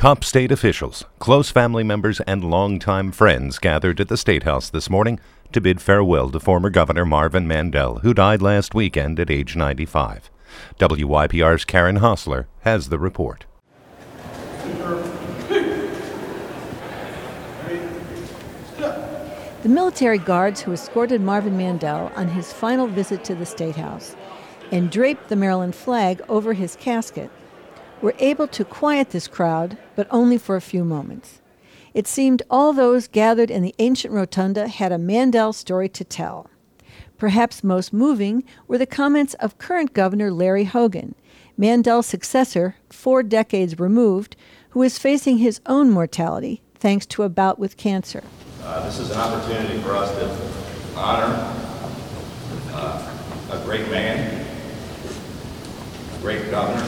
Top state officials, close family members, and longtime friends gathered at the State House this morning to bid farewell to former Governor Marvin Mandel, who died last weekend at age 95. WYPR's Karen Hosler has the report. The military guards who escorted Marvin Mandel on his final visit to the State House and draped the Maryland flag over his casket were able to quiet this crowd, but only for a few moments. It seemed all those gathered in the ancient rotunda had a Mandel story to tell. Perhaps most moving were the comments of current Governor Larry Hogan, Mandel's successor 4 decades removed, who is facing his own mortality thanks to a bout with cancer. This is an opportunity for us to honor a great man, a great governor,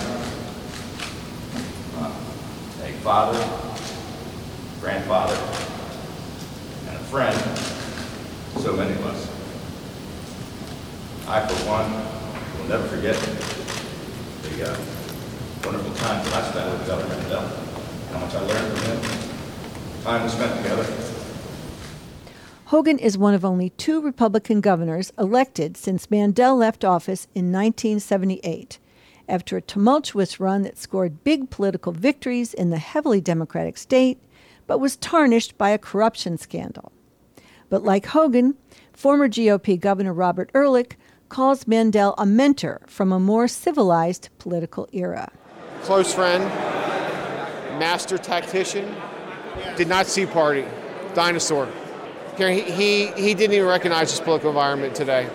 a father, grandfather, and a friend to so many of us. I, for one, will never forget the wonderful time that I spent with Governor Mandel, how much I learned from him, time we spent together. Hogan is one of only 2 Republican governors elected since Mandel left office in 1978, after a tumultuous run that scored big political victories in the heavily Democratic state, but was tarnished by a corruption scandal. But like Hogan, former GOP Governor Robert Ehrlich calls Mandel a mentor from a more civilized political era. Close friend, master tactician, did not see party, dinosaur. He didn't even recognize his political environment today.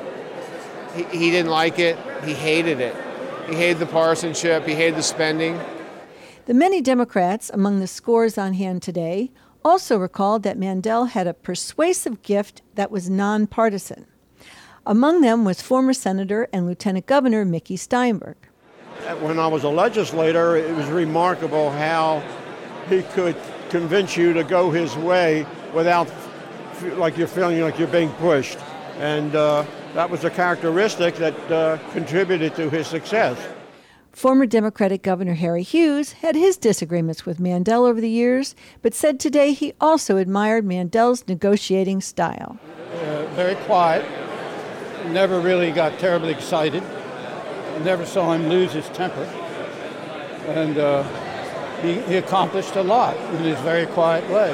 He didn't like it. He hated it. He hated the partisanship. He hated the spending. The many Democrats among the scores on hand today also recalled that Mandel had a persuasive gift that was nonpartisan. Among them was former Senator and Lieutenant Governor Mickey Steinberg. When I was a legislator, it was remarkable how he could convince you to go his way without like you're feeling like you're being pushed. And that was a characteristic that contributed to his success. Former Democratic Governor Harry Hughes had his disagreements with Mandel over the years, but said today he also admired Mandel's negotiating style. Very quiet, never really got terribly excited, never saw him lose his temper, and he accomplished a lot in his very quiet way.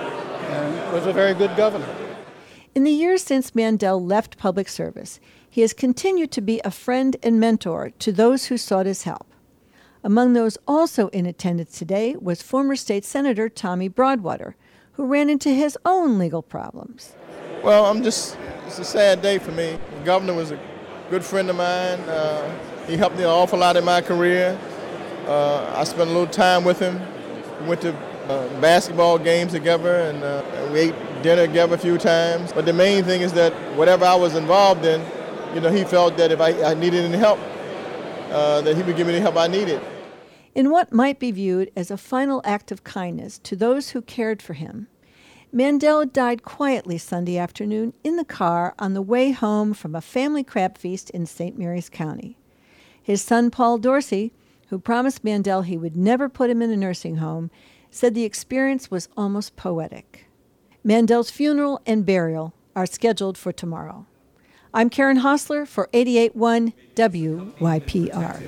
And was a very good governor. In the years since Mandel left public service, he has continued to be a friend and mentor to those who sought his help. Among those also in attendance today was former state senator Tommy Broadwater, who ran into his own legal problems. Well, it's a sad day for me. The governor was a good friend of mine. He helped me an awful lot in my career. I spent a little time with him. We went to basketball games together, and we ate dinner together a few times. But the main thing is that whatever I was involved in, he felt that if I needed any help, that he would give me the help I needed. In what might be viewed as a final act of kindness to those who cared for him, Mandel died quietly Sunday afternoon in the car on the way home from a family crab feast in St. Mary's County. His son, Paul Dorsey, who promised Mandel he would never put him in a nursing home, said the experience was almost poetic. Mandel's funeral and burial are scheduled for tomorrow. I'm Karen Hosler for 88.1 WYPR.